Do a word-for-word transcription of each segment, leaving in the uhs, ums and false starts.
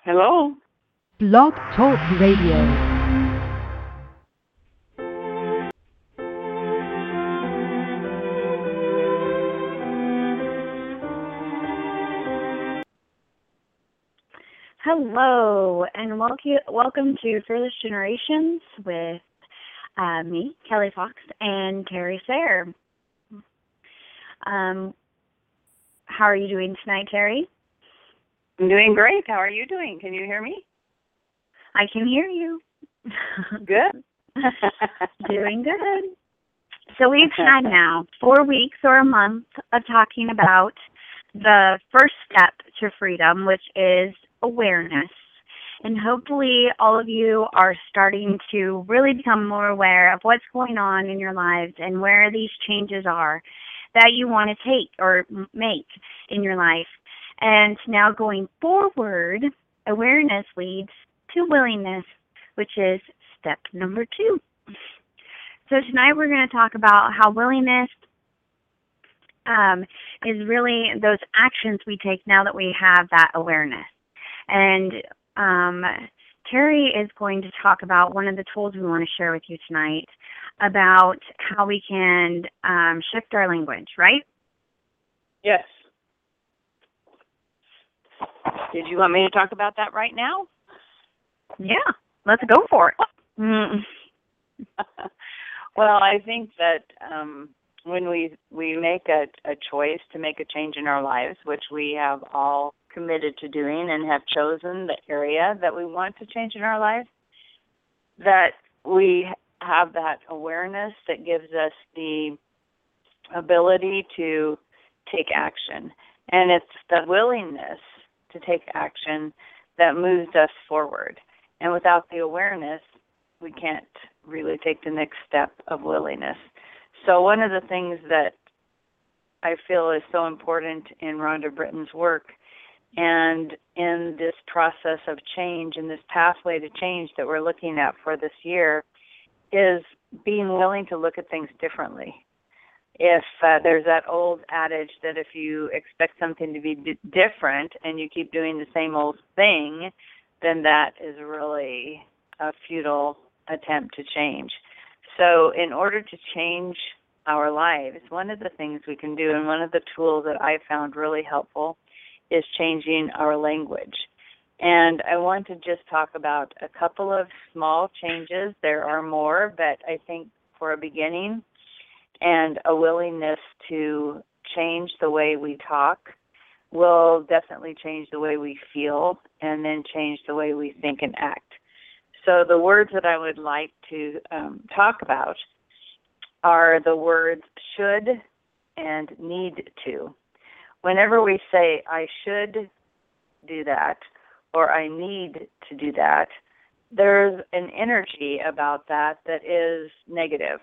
Hello. Blog Talk Radio. Hello, and welcome welcome to Fearless Generations with uh, me, Kelly Fox, and Terry Sayre. Um, how are you doing tonight, Terry? I'm doing great. How are you doing? Can you hear me? I can hear you. Good. Doing good. So we've had now four weeks or a month of talking about the first step to freedom, which is awareness. And hopefully all of you are starting to really become more aware of what's going on in your lives and where these changes are that you want to take or make in your life. And now going forward, awareness leads to willingness, which is step number two. So tonight we're going to talk about how willingness um, is really those actions we take now that we have that awareness. And um, Terry is going to talk about one of the tools we want to share with you tonight about how we can um, shift our language, right? Yes. Did you want me to talk about that right now? Yeah, let's go for it. Mm. Well, I think that um, when we we make a, a choice to make a change in our lives, which we have all committed to doing and have chosen the area that we want to change in our lives, that we have that awareness that gives us the ability to take action. And it's the willingness to take action that moves us forward. And without the awareness, we can't really take the next step of willingness. So one of the things that I feel is so important in Rhonda Britton's work and in this process of change, in this pathway to change that we're looking at for this year, is being willing to look at things differently. If uh, there's that old adage that if you expect something to be d- different and you keep doing the same old thing, then that is really a futile attempt to change. So in order to change our lives, one of the things we can do, and one of the tools that I found really helpful, is changing our language. And I want to just talk about a couple of small changes. There are more, but I think for a beginning, and a willingness to change the way we talk will definitely change the way we feel and then change the way we think and act. So the words that I would like to um, talk about are the words should and need to. Whenever we say, I should do that, or I need to do that, there's an energy about that that is negative.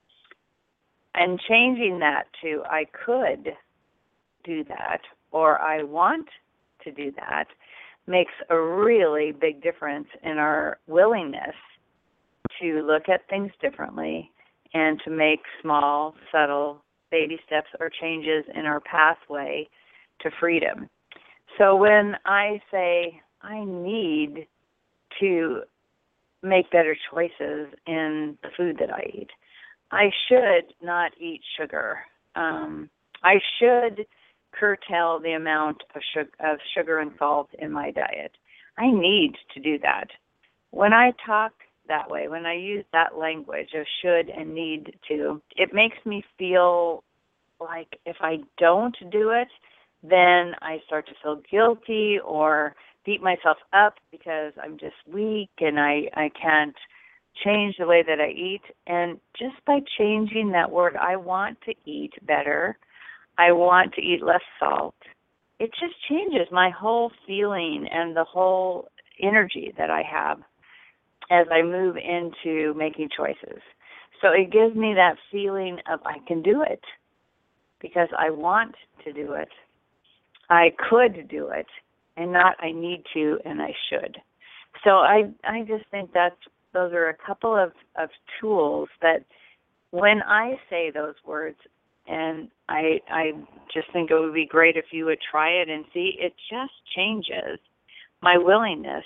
And changing that to I could do that, or I want to do that, makes a really big difference in our willingness to look at things differently and to make small, subtle baby steps or changes in our pathway to freedom. So when I say I need to make better choices in the food that I eat, I should not eat sugar. Um, I should curtail the amount of sugar, of sugar and salt in my diet. I need to do that. When I talk that way, when I use that language of should and need to, it makes me feel like if I don't do it, then I start to feel guilty or beat myself up because I'm just weak and I, I can't change the way that I eat. And just by changing that word, I want to eat better, I want to eat less salt, it just changes my whole feeling and the whole energy that I have as I move into making choices. So it gives me that feeling of I can do it because I want to do it. I could do it and not I need to and I should. So I I just think that's those are a couple of, of tools that when I say those words, and I I just think it would be great if you would try it and see, it just changes my willingness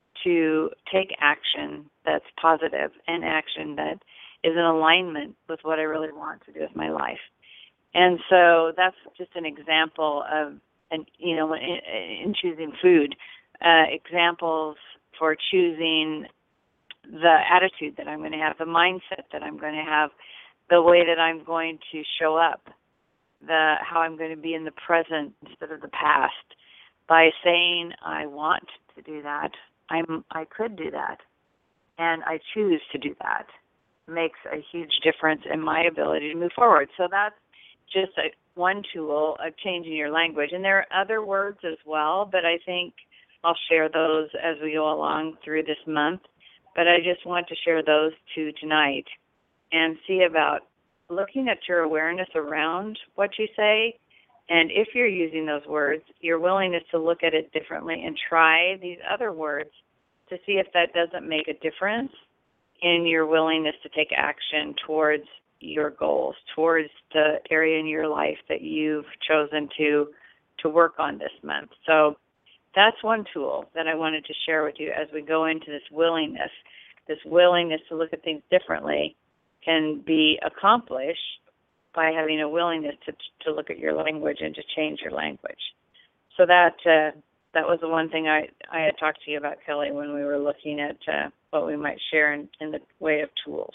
to take action that's positive and action that is in alignment with what I really want to do with my life. And so that's just an example of, and you know, in, in choosing food, uh, examples for choosing the attitude that I'm going to have, the mindset that I'm going to have, the way that I'm going to show up, the how I'm going to be in the present instead of the past. By saying I want to do that, I'm I could do that, and I choose to do that, makes a huge difference in my ability to move forward. So that's just a, one tool of changing your language. And there are other words as well, but I think I'll share those as we go along through this month. But I just want to share those two tonight and see about looking at your awareness around what you say. And if you're using those words, your willingness to look at it differently and try these other words to see if that doesn't make a difference in your willingness to take action towards your goals, towards the area in your life that you've chosen to to work on this month. So that's one tool that I wanted to share with you as we go into this willingness. This willingness to look at things differently can be accomplished by having a willingness to to look at your language and to change your language. So that uh, that was the one thing I, I had talked to you about, Kelly, when we were looking at uh, what we might share in, in the way of tools.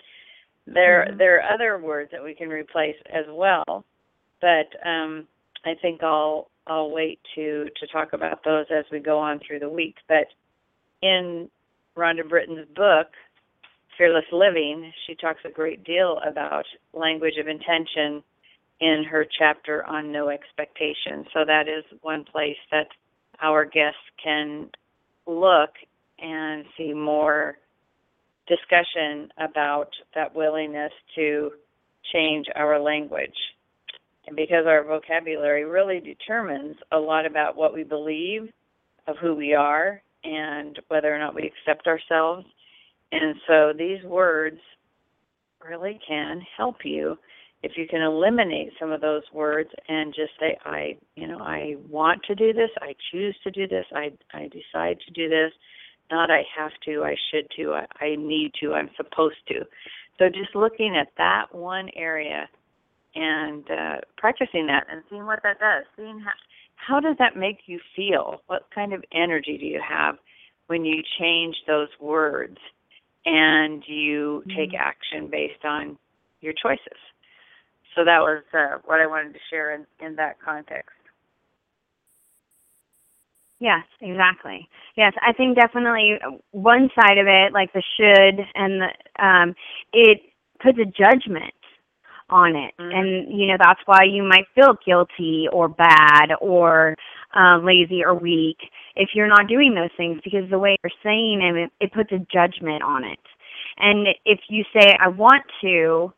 There mm-hmm. there are other words that we can replace as well, but um, I think I'll I'll wait to, to talk about those as we go on through the week. But in Rhonda Britton's book, Fearless Living, she talks a great deal about language of intention in her chapter on no expectations. So that is one place that our guests can look and see more discussion about that willingness to change our language. And because our vocabulary really determines a lot about what we believe of who we are and whether or not we accept ourselves. And so these words really can help you if you can eliminate some of those words and just say, I, you know, I want to do this, I choose to do this, I, I decide to do this, not I have to, I should to, I, I need to, I'm supposed to. So just looking at that one area and uh, practicing that and seeing what that does, seeing how, how does that make you feel? What kind of energy do you have when you change those words and you take action based on your choices? So that was uh, what I wanted to share in, in that context. Yes, exactly. Yes, I think definitely one side of it, like the should, and the, um, it puts a judgment on it. Mm-hmm. And, you know, that's why you might feel guilty or bad or uh, lazy or weak if you're not doing those things, because the way you're saying it, it puts a judgment on it. And if you say, I want to,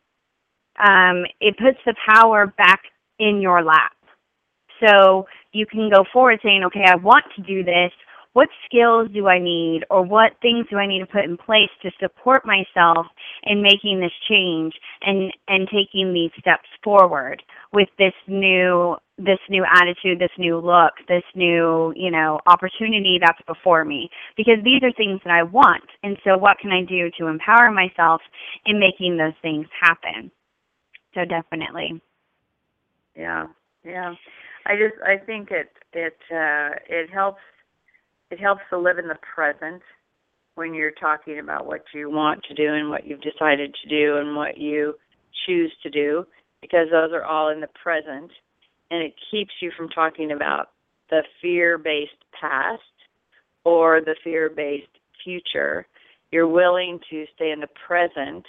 um, it puts the power back in your lap. So you can go forward saying, okay, I want to do this. What skills do I need, or what things do I need to put in place to support myself in making this change and, and taking these steps forward with this new this new attitude, this new look, this new, you know, opportunity that's before me? Because these are things that I want. And so what can I do to empower myself in making those things happen? So definitely. Yeah, yeah. I just I think it it uh, it helps it helps to live in the present when you're talking about what you want to do and what you've decided to do and what you choose to do, because those are all in the present, and it keeps you from talking about the fear-based past or the fear-based future. You're willing to stay in the present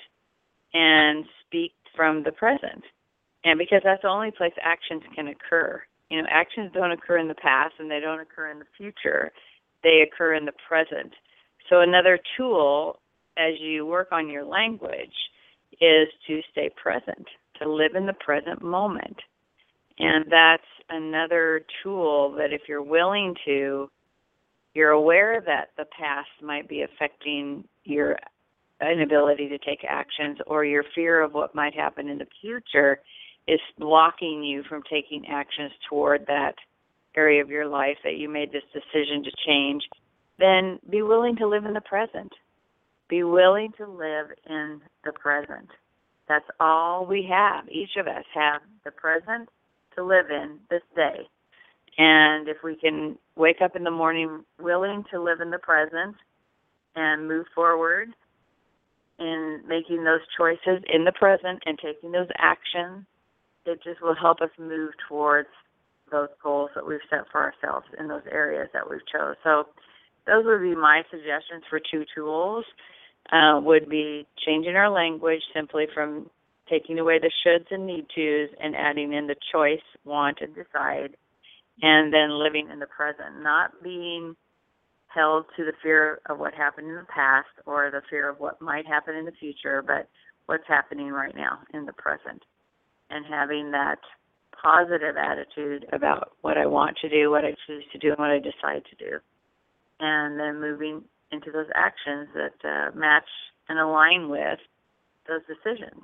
and speak from the present, and because that's the only place actions can occur. You know, actions don't occur in the past and they don't occur in the future. They occur in the present. So another tool as you work on your language is to stay present, to live in the present moment. And that's another tool that if you're willing to, you're aware that the past might be affecting your inability to take actions, or your fear of what might happen in the future is blocking you from taking actions toward that area of your life that you made this decision to change, then be willing to live in the present. Be willing to live in the present. That's all we have. Each of us have the present to live in this day. And if we can wake up in the morning willing to live in the present and move forward in making those choices in the present and taking those actions, it just will help us move towards those goals that we've set for ourselves in those areas that we've chose. So those would be my suggestions for two tools. Uh, would be changing our language simply from taking away the shoulds and need tos and adding in the choice, want, and decide, and then living in the present, not being held to the fear of what happened in the past or the fear of what might happen in the future, but what's happening right now in the present, and having that positive attitude about what I want to do, what I choose to do, and what I decide to do, and then moving into those actions that uh, match and align with those decisions.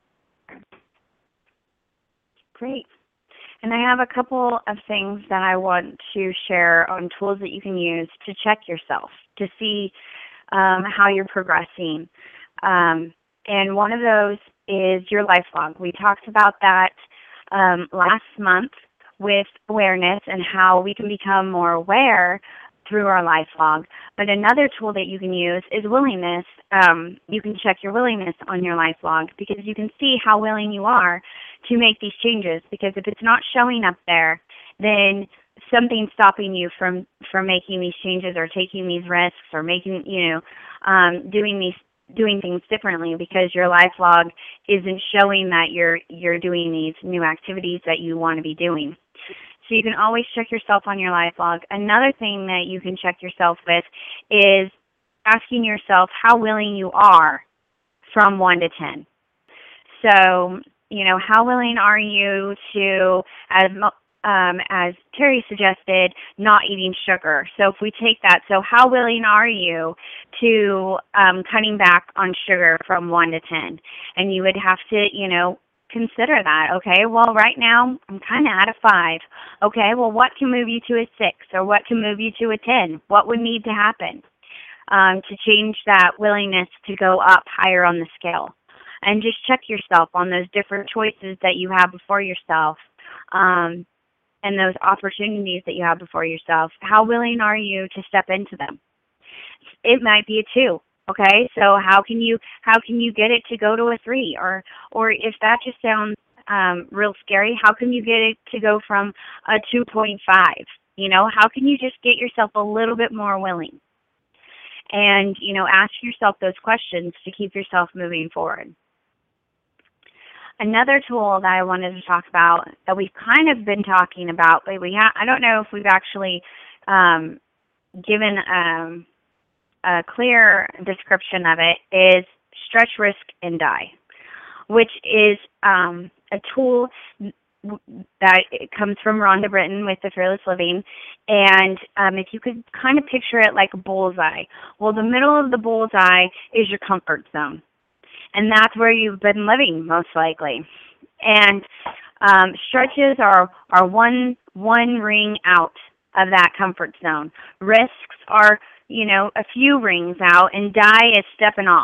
Great. And I have a couple of things that I want to share on tools that you can use to check yourself, to see um, how you're progressing. Um, and one of those is your life log. We talked about that um, last month with awareness and how we can become more aware through our life log. But another tool that you can use is willingness. Um, you can check your willingness on your life log because you can see how willing you are to make these changes. Because if it's not showing up there, then something's stopping you from, from making these changes or taking these risks or making, you know, um, doing these doing things differently because your life log isn't showing that you're you're doing these new activities that you want to be doing. So you can always check yourself on your life log. Another thing that you can check yourself with is asking yourself how willing you are from one to ten. So, you know, how willing are you to, as um, as Terry suggested, not eating sugar? So if we take that, so how willing are you to um, cutting back on sugar from one to ten? And you would have to, you know, consider that. Okay, well, right now I'm kind of at a five. Okay, well, what can move you to a six or what can move you to a ten? What would need to happen um, to change that willingness to go up higher on the scale? And just check yourself on those different choices that you have before yourself um, and those opportunities that you have before yourself. How willing are you to step into them? It might be a two. Okay, so how can you how can you get it to go to a three, or or if that just sounds um, real scary, how can you get it to go from a two point five? You know, how can you just get yourself a little bit more willing? And you know, ask yourself those questions to keep yourself moving forward. Another tool that I wanted to talk about that we've kind of been talking about, but we ha- I don't know if we've actually um, given. Um, a clear description of it is Stretch, Risk, and Die, which is um, a tool that it comes from Rhonda Britton with the Fearless Living. And um, if you could kind of picture it like a bullseye. Well, the middle of the bullseye is your comfort zone. And that's where you've been living, most likely. And um, stretches are, are one, one ring out of that comfort zone. Risks are, you know, a few rings out, and die is stepping off.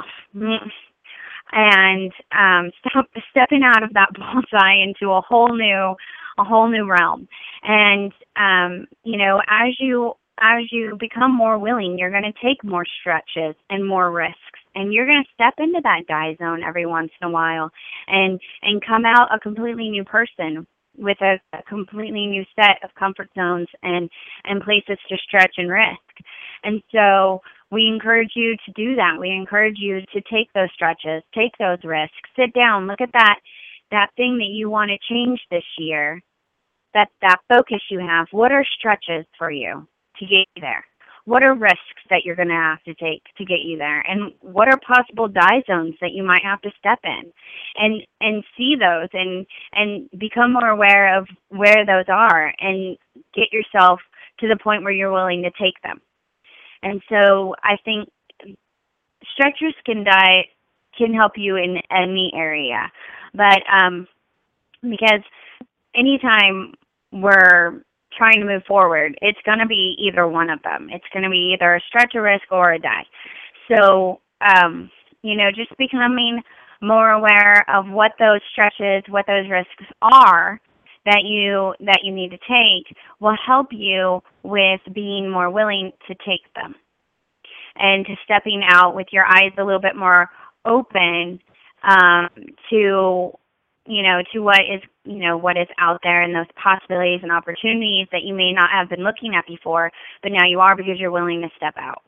And um, step, stepping out of that bullseye into a whole new, a whole new realm. And um, you know, as you as you become more willing, you're going to take more stretches and more risks, and you're going to step into that die zone every once in a while, and and come out a completely new person with a, a completely new set of comfort zones and and places to stretch and risk. And so we encourage you to do that. We encourage you to take those stretches, take those risks, sit down, look at that that thing that you want to change this year, that, that focus you have. What are stretches for you to get you there? What are risks that you're going to have to take to get you there? And what are possible die zones that you might have to step in? And and see those and, and become more aware of where those are and get yourself to the point where you're willing to take them. And so I think Stretch, Risk, and Die can help you in any area. But um, because anytime we're trying to move forward, it's going to be either one of them. It's going to be either a stretch, a risk, or a die. So, um, you know, just becoming more aware of what those stretches, what those risks are that you that you need to take will help you with being more willing to take them and to stepping out with your eyes a little bit more open um, to, you know, to what is, you know, what is out there and those possibilities and opportunities that you may not have been looking at before, but now you are because you're willing to step out.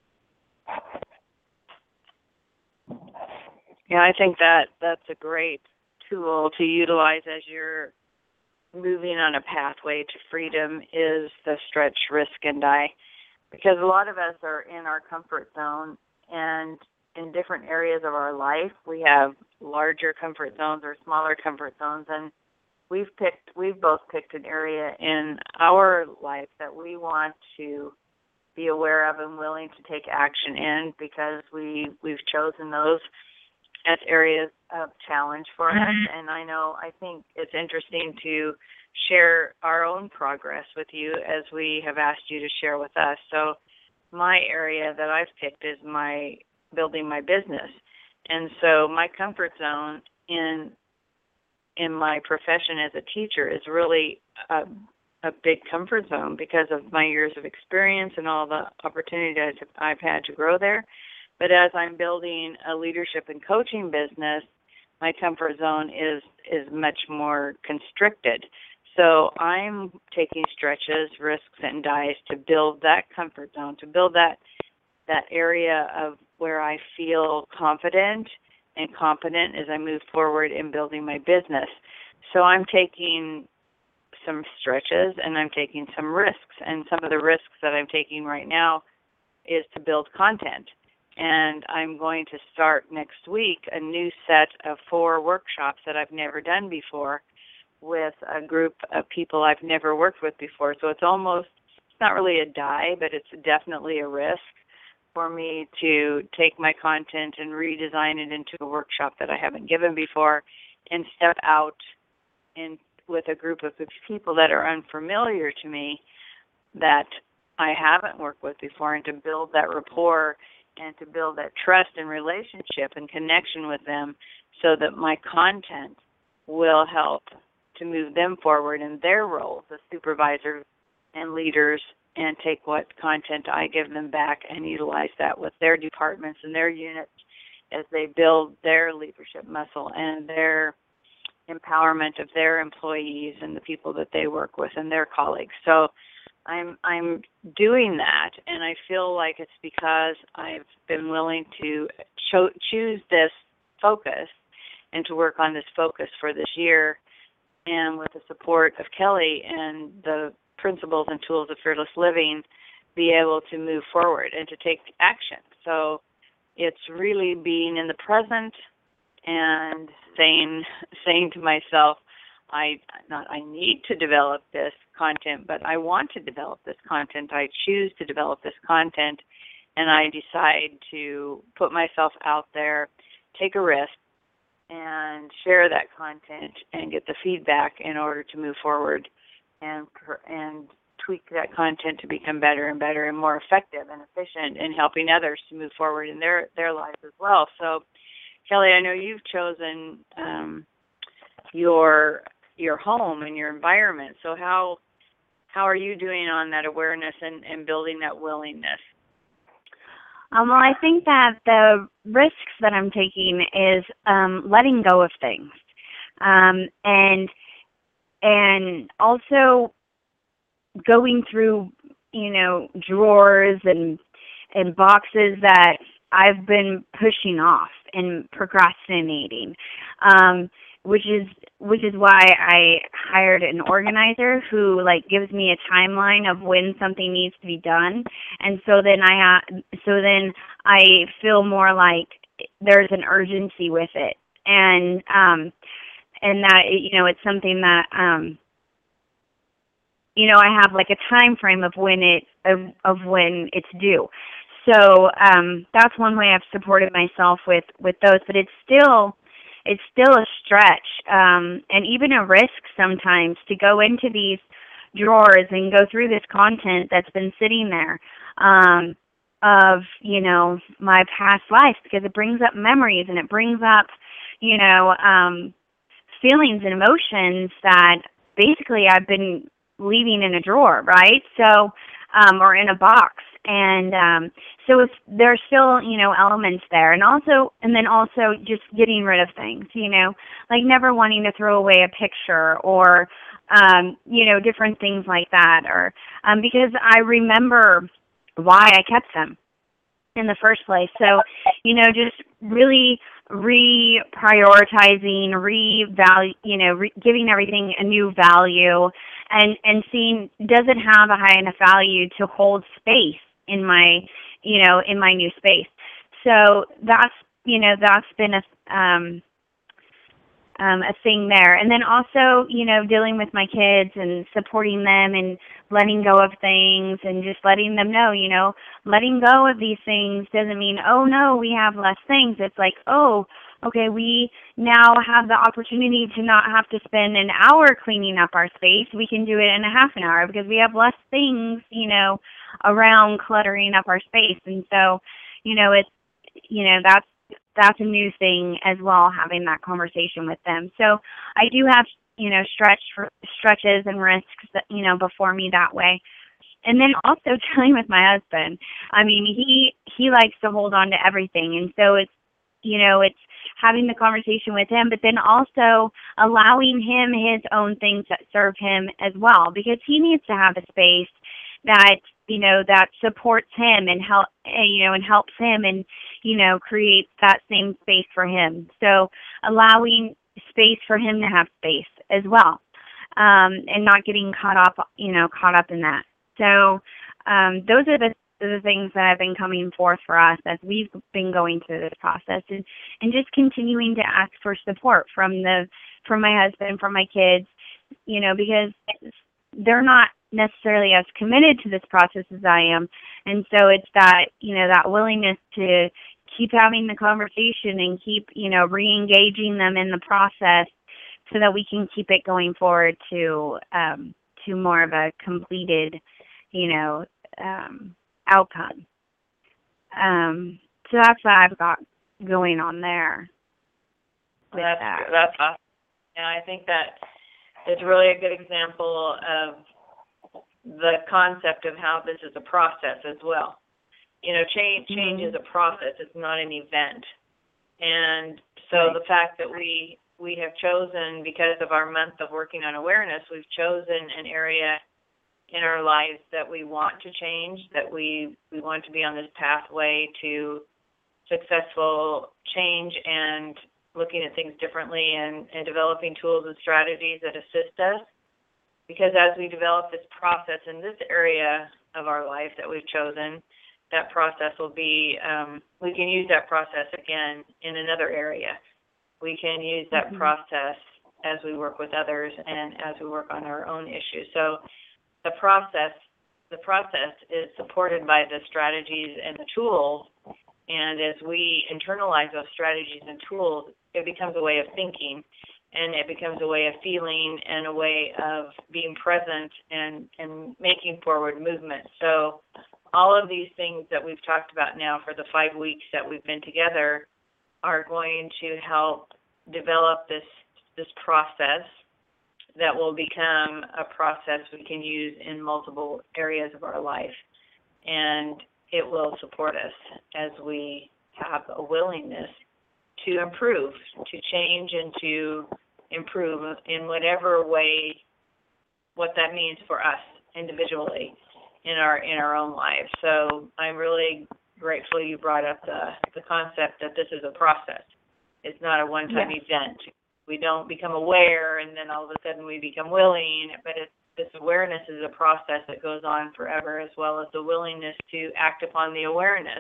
Yeah, I think that that's a great tool to utilize as you're moving on a pathway to freedom is the stretch, risk, and die. Because a lot of us are in our comfort zone, and in different areas of our life, we have larger comfort zones or smaller comfort zones, and we've picked, we've both picked an area in our life that we want to be aware of and willing to take action in because we, we've chosen those as areas of challenge for us. And I know, I think it's interesting to share our own progress with you as we have asked you to share with us. So my area that I've picked is my building my business. And so my comfort zone in in my profession as a teacher is really a, a big comfort zone because of my years of experience and all the opportunities I've had to grow there. But as I'm building a leadership and coaching business, my comfort zone is is much more constricted. So I'm taking stretches, risks, and dies to build that comfort zone, to build that that area of where I feel confident and competent as I move forward in building my business. So I'm taking some stretches and I'm taking some risks. And some of the risks that I'm taking right now is to build content. And I'm going to start next week a new set of four workshops that I've never done before with a group of people I've never worked with before. So it's almost, it's not really a die, but it's definitely a risk for me to take my content and redesign it into a workshop that I haven't given before and step out in with a group of people that are unfamiliar to me that I haven't worked with before, and to build that rapport and to build that trust and relationship and connection with them so that my content will help to move them forward in their roles as supervisors and leaders, and take what content I give them back and utilize that with their departments and their units as they build their leadership muscle and their empowerment of their employees and the people that they work with and their colleagues. So I'm I'm doing that, and I feel like it's because I've been willing to cho- choose this focus and to work on this focus for this year, and with the support of Kelly and the principles and tools of fearless living, be able to move forward and to take action. So it's really being in the present and saying saying to myself, I not I need to develop this content, but I want to develop this content. I choose to develop this content, and I decide to put myself out there, take a risk, and share that content and get the feedback in order to move forward and and tweak that content to become better and better and more effective and efficient in helping others to move forward in their, their lives as well. So, Kelly, I know you've chosen um, your your home and your environment. So how how are you doing on that awareness and, and building that willingness? Um, well, I think that the risks that I'm taking is um, letting go of things, um, and and also going through, you know, drawers and and boxes that I've been pushing off and procrastinating, um, which is which is why I hired an organizer who like gives me a timeline of when something needs to be done, and so then I ha- so then I feel more like there's an urgency with it, and um, and that you know it's something that um, you know I have like a time frame of when it of, of when it's due. So um, that's one way I've supported myself with, with those, but it's still it's still a stretch um, and even a risk sometimes to go into these drawers and go through this content that's been sitting there um, of, you know, my past life, because it brings up memories and it brings up, you know, um, feelings and emotions that basically I've been leaving in a drawer, right? So, um, or in a box. And um, so if there's still, you know, elements there. And also, and then also just getting rid of things, you know, like never wanting to throw away a picture or, um, you know, different things like that. Or um, because I remember why I kept them in the first place. So, you know, just really reprioritizing, re-value, you know, re- giving everything a new value, and and seeing, does it have a high enough value to hold space in my, you know, in my new space. So that's, you know, that's been a um, um, a thing there. And then also, you know, dealing with my kids and supporting them and letting go of things and just letting them know, you know, letting go of these things doesn't mean, oh, no, we have less things. It's like, oh, okay, we now have the opportunity to not have to spend an hour cleaning up our space. We can do it in a half an hour because we have less things, you know, around cluttering up our space. And so, you know, it's, you know, that's, that's a new thing as well, having that conversation with them. So I do have, you know, stretch stretches and risks that, you know, before me that way. And then also dealing with my husband. I mean, he he likes to hold on to everything. And so it's, you know, it's having the conversation with him, but then also allowing him his own things that serve him as well, because he needs to have a space that, you know, that supports him and help, you know, and helps him and, you know, creates that same space for him. So allowing space for him to have space as well, um, and not getting caught up, you know, caught up in that. So um, those are the, the things that have been coming forth for us as we've been going through this process, and, and just continuing to ask for support from the from my husband, from my kids, you know, because they're not necessarily as committed to this process as I am. And so it's that, you know, that willingness to keep having the conversation and keep, you know, re-engaging them in the process so that we can keep it going forward to um, to more of a completed, you know, um, outcome. Um, so that's what I've got going on there. Well, that's that. That's awesome. And I think that it's really a good example of the concept of how this is a process as well. You know, change change mm-hmm. is a process. It's not an event. And so right. the fact that we we have chosen, because of our month of working on awareness, we've chosen an area in our lives that we want to change, that we, we want to be on this pathway to successful change and looking at things differently and, and developing tools and strategies that assist us. Because as we develop this process in this area of our life that we've chosen, that process will be, um, we can use that process again in another area. We can use that mm-hmm. process as we work with others and as we work on our own issues. So the process, the process is supported by the strategies and the tools. And as we internalize those strategies and tools, it becomes a way of thinking, and it becomes a way of feeling and a way of being present and, and making forward movement. So all of these things that we've talked about now for the five weeks that we've been together are going to help develop this this process that will become a process we can use in multiple areas of our life. And it will support us as we have a willingness to improve, to change and to improve in whatever way, what that means for us individually in our in our own lives. So I'm really grateful you brought up the, the concept that this is a process. It's not a one-time yes. event. We don't become aware and then all of a sudden we become willing, but it's, this awareness is a process that goes on forever, as well as the willingness to act upon the awareness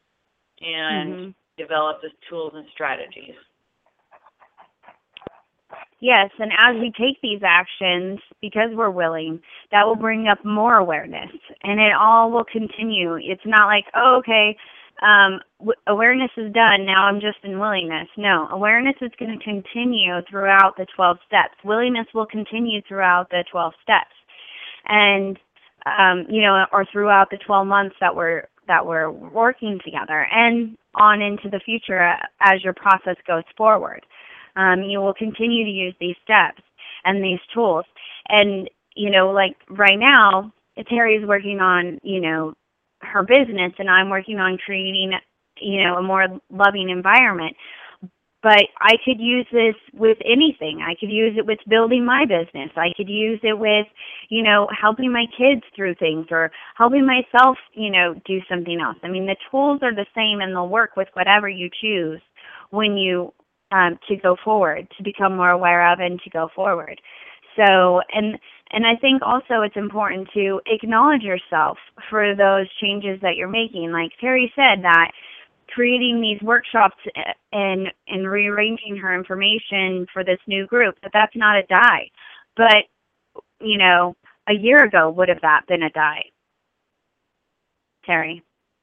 and mm-hmm. develop the tools and strategies. Yes, and as we take these actions, because we're willing, that will bring up more awareness, and it all will continue. It's not like, oh, okay, um, w- awareness is done, now I'm just in willingness. No, awareness is going to continue throughout the twelve steps. Willingness will continue throughout the twelve steps. and um, you know, or throughout the twelve months that we're that we're working together, and on into the future as your process goes forward. Um, you will continue to use these steps and these tools. And, you know, like right now, Terry's working on, you know, her business, and I'm working on creating, you know, a more loving environment. But I could use this with anything. I could use it with building my business. I could use it with, you know, helping my kids through things, or helping myself, you know, do something else. I mean, the tools are the same, and they'll work with whatever you choose when you, um, to go forward, to become more aware of and to go forward. So, and and I think also it's important to acknowledge yourself for those changes that you're making. Like Terry said, that creating these workshops and and rearranging her information for this new group, that that's not a die. But, you know, a year ago, would have that been a die? Terry?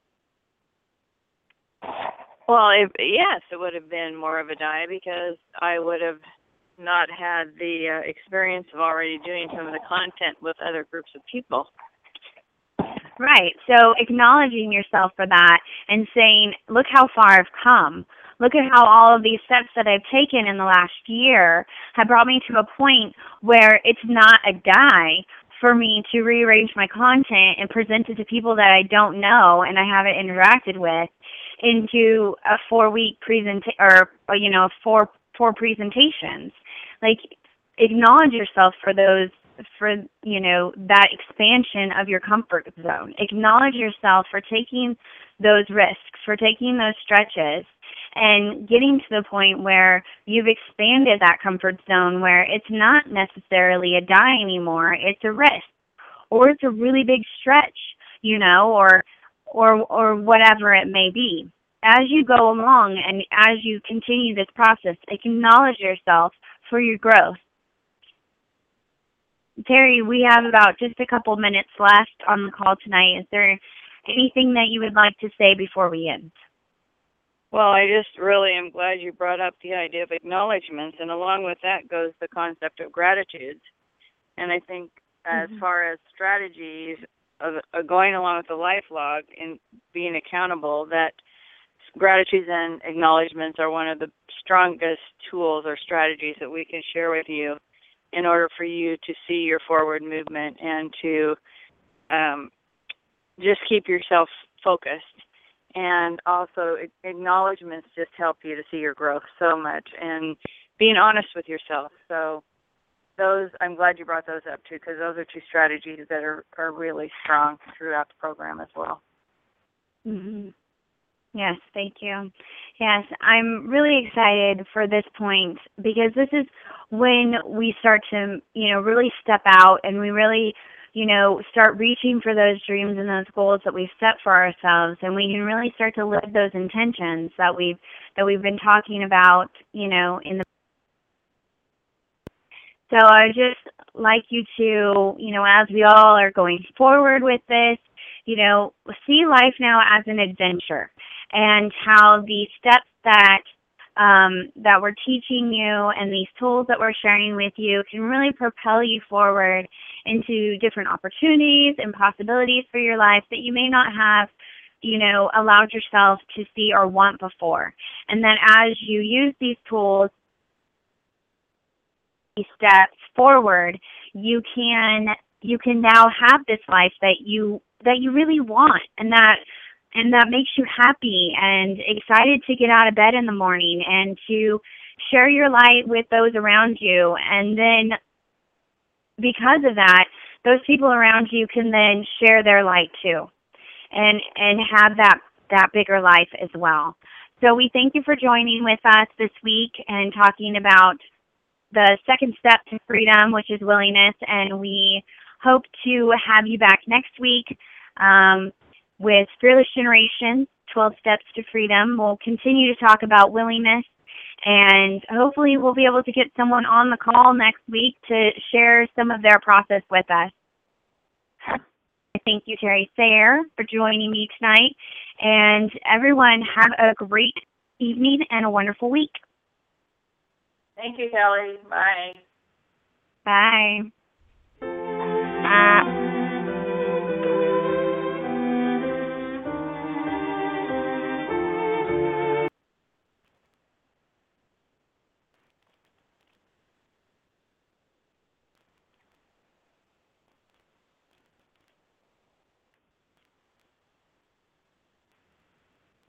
Well, if, yes, it would have been more of a die, because I would have not had the uh, experience of already doing some of the content with other groups of people. Right. So acknowledging yourself for that and saying, look how far I've come. Look at how all of these steps that I've taken in the last year have brought me to a point where it's not a die for me to rearrange my content and present it to people that I don't know and I haven't interacted with into a four-week presentation, or, or, you know, four four presentations. Like, acknowledge yourself for those, for, you know, that expansion of your comfort zone. Acknowledge yourself for taking those risks, for taking those stretches, and getting to the point where you've expanded that comfort zone, where it's not necessarily a die anymore, it's a risk, or it's a really big stretch, you know, or or or whatever it may be. As you go along and as you continue this process, acknowledge yourself for your growth. Terry, we have about just a couple minutes left on the call tonight. Is there anything that you would like to say before we end? Well, I just really am glad you brought up the idea of acknowledgments, and along with that goes the concept of gratitude. And I think as mm-hmm. far as strategies of, of going along with the life log and being accountable, that gratitude and acknowledgments are one of the strongest tools or strategies that we can share with you in order for you to see your forward movement and to um, just keep yourself focused. And also, acknowledgments just help you to see your growth so much, and being honest with yourself. So those, I'm glad you brought those up too, because those are two strategies that are, are really strong throughout the program as well. Mm-hmm. Yes, thank you. Yes, I'm really excited for this point, because this is when we start to, you know, really step out, and we really, you know, start reaching for those dreams and those goals that we've set for ourselves, and we can really start to live those intentions that we've that we've been talking about, you know, in the. So I just like you to, you know, as we all are going forward with this, you know, see life now as an adventure, and how the steps that um, that we're teaching you and these tools that we're sharing with you can really propel you forward into different opportunities and possibilities for your life that you may not have, you know, allowed yourself to see or want before. And that as you use these tools, these steps forward, you can you can now have this life that you that you really want, and that and that makes you happy and excited to get out of bed in the morning and to share your light with those around you. And then because of that, those people around you can then share their light too, and and have that, that bigger life as well. So we thank you for joining with us this week and talking about the second step to freedom, which is willingness, and we hope to have you back next week um, with Fearless Generation, twelve Steps to Freedom. We'll continue to talk about willingness, and hopefully we'll be able to get someone on the call next week to share some of their process with us. Thank you, Terry Sayre, for joining me tonight, and everyone have a great evening and a wonderful week. Thank you, Kelly. Bye. Bye. Uh,